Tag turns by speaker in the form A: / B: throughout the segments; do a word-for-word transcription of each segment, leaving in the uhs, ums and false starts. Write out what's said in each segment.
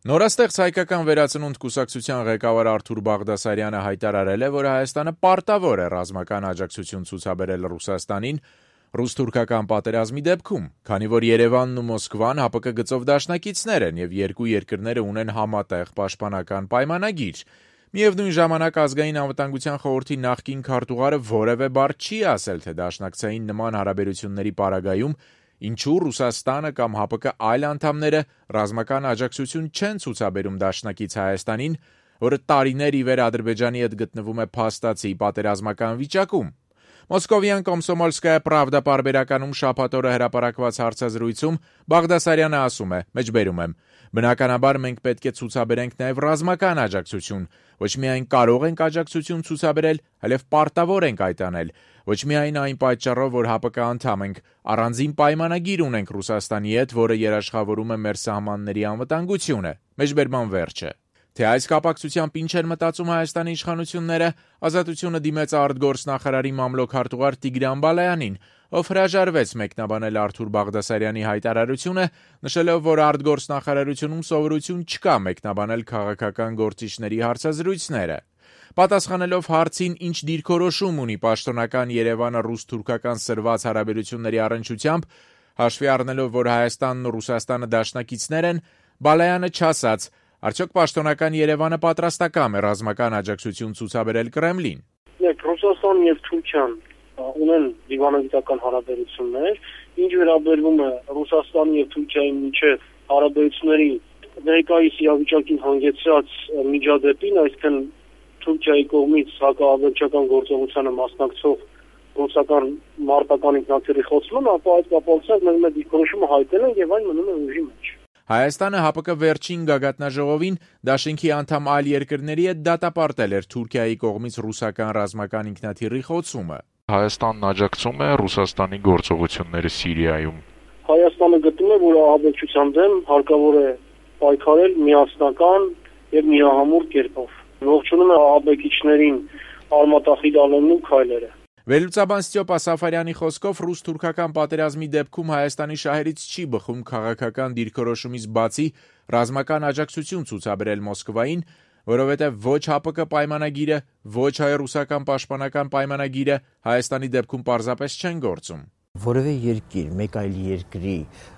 A: Նորաստեղծ հայկական վերածնունդ կուսակցության ղեկավար Արթուր Բաղդասարյանը հայտարարել է, որ Հայաստանը պարտավոր է ռազմական աջակցություն ցուցաբերել Ռուսաստանին ռուս-թուրքական պատերազմի դեպքում, քանի որ Երևանն ու Մոսկվան ՀԱՊԿ գծով դաշնակիցներ են եւ երկու երկրները ունեն համատեղ պաշտպանական պայմանագիր։ Միևնույն ժամանակ Ազգային անվտանգության խորհրդի նախկին քարտուղարը որևէ բառ չի ասել, թե դաշնակցային նման հարաբերությունների պարագայում ինչու Ռուսաստանը կամ ՀԱՊԿ այլ անդամները ռազմական աջակցություն չեն ցուցաբերում դաշնակից Հայաստանին, որը տարիներ ի վեր Ադրբեջանի հետ գտնվում է փաստացի պատերազմական վիճակում։ Մոսկովյան Կոմսոմոլսկայա Պրավդա պարբերականում շաբաթ օրը հրապարակված հարցազրույցում Բաղդասարյանը ասում է, մեջբերում եմ. «Բնականաբար մենք պետք է ցուցաբերենք նաև ռազմական աջակցություն, ոչ միայն կարող ենք աջակցություն ցուցաբերել, այլև պարտավոր ենք այդ անել, ոչ միայն այն պատճառով, որ ՀԱՊԿ անդամ ենք, առանձին պայմանագիր ունենք Ռուսաստանի հետ, որը երաշխավորում է մեր սահմանների անվտանգությունը»։ Մեջբերման վերջը։ Թե այս կապակցությամբ ինչ են մտածում Հայաստանի իշխանությունները, Ազատությունը դիմեց արտգործնախարարի մամլոք-քարտուղար Տիգրան Բալայանին, ով հրաժարվեց մեկնաբանել Արթուր Բաղդասարյանի հայտարարությունը, նշելով, որ արտգործնախարարությունում սովորություն չկա մեկնաբանել քաղաքական գործիչների հարցազրույցները։ Պատասխանելով հարցին, ինչ դիրքորոշում ունի պաշտոնական Երևանը ռուս-թուրքական սրված հարաբերությունների առնչությամբ, հաշվի առնելով, որ Հայաստանն ու Ռուսաստանը դաշնակիցներ են, Բալայանը չասաց, արդյոք պաշտոնական Երևանը պատրաստակամ է ռազմական աջակցություն ցուցաբերել Կրեմլին։
B: Ռուսաստանն եւ Թուրքիան ունեն դիվանագիտական հարաբերություններ, ինչ վերաբերվում է Ռուսաստանի եւ Թուրքիայի միջև հարաբերությունների ներկայիս իրավիճակին հանգեցրած միջադեպին, այսինքն Թուրքիայի կողմից հակաավերչական գործողությանը մասնակցող ռուսական մարտական ինքնաթիռի խոցումը, ապա այդ կապակցությամբ մենք մեր դիրքորոշումը հայտնել ենք եւ այն մնում է ուժի մեջ։
A: Հայաստանը ՀԱՊԿ վերջին գագաթնաժողովին դաշինքի անդամ այլ երկրների հետ դատապարտել էր Թուրքիայի կողմից ռուսական ռազմական ինքնաթիռի խոցումը։
C: Հայաստանն աջակցում է Ռուսաստանի գործողությունները Սիրիայում։
B: Հայաստանը գտնում է, որ ահաբեկչության դեմ հարկավոր է պայքարել միասնական եւ միահամուռ կերպով։ Ողջունում է ահաբեկիչներին արմատախիլ անելու քայլերը։
A: Վերլուծաբան Ստյոպա Սաֆարյանի խոսքով ռուս-թուրքական պատերազմի դեպքում Հայաստանի շահերից չի բխում քաղաքական դիրքորոշումից բացի ռազմական աջակցություն ցուցաբերել Մոսկվային, որովհետև ոչ ՀԱՊԿ պայմանագիրը, ոչ հայ-ռուսական պաշտպանական պայմանագիրը Հայաստանի դեպքում պարզապես չեն գործում։
D: Որևէ երկիր մեկ այլ երկրի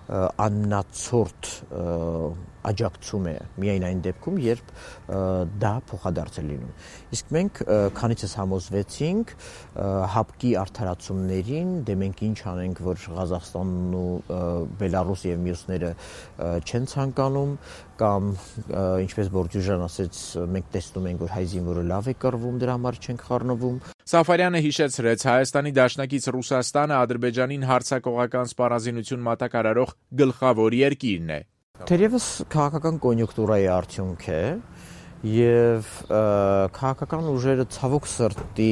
D: աննացորդ աջակցում է միայն այն դեպքում, երբ դա փոխադարձ է լինում։ Իսկ մենք քանիցս համոզվեցինք ՀԱՊԿ-ի արդարացումներին, դե մենք ինչ անենք, որ Ղազախստանն ու Բելարուսը եւ մյուսները չեն ցանկանում, կամ ինչպես Բորդյուժան ասեց, մենք տեսնում ենք, որ հայ զինվորը լավ է կռվում, դրա համար չենք խառնվում։
A: Սաֆարյանը հիշեցրեց, Հայաստանի դաշնակից Ռուսաստանը Ադրբեջանին հարձակողական սպառազինություն մատակարարող գլխավոր երկիրն է։
D: Թերևս քաղաքական կոնյունկտուրայի արդյունք է եւ քաղաքական ուժերը ցավոք սրտի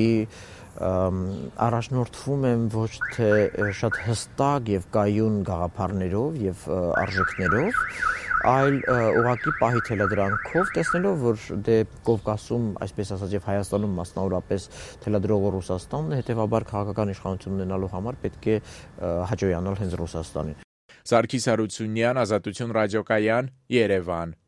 D: առաջնորդվում են ոչ թե շատ հստակ եւ կայուն գաղափարներով եւ արժեքներով, այլ ուղղակի պահի թելադրանքով, տեսնելով, որ դե Կովկասում, այսպես ասած, եւ Հայաստանում մասնավորապես թելադրողը Ռուսաստանն է, հետեւաբար քաղաքական իշխանություն ունենալու համար պետք է հաջողանալ հենց Ռուսաստանին։
A: Սարգիս Հարությունյան, Ազատություն ռադիոկայան, Երևան։